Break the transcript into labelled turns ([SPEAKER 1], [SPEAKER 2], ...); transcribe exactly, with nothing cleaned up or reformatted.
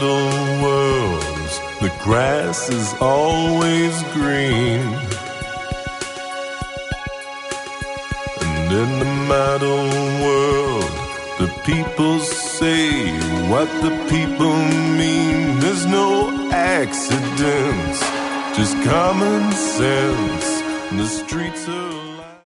[SPEAKER 1] metal worlds, the grass is always green. And in the metal world, the people say what the people mean. There's no accidents, just common sense. The streets are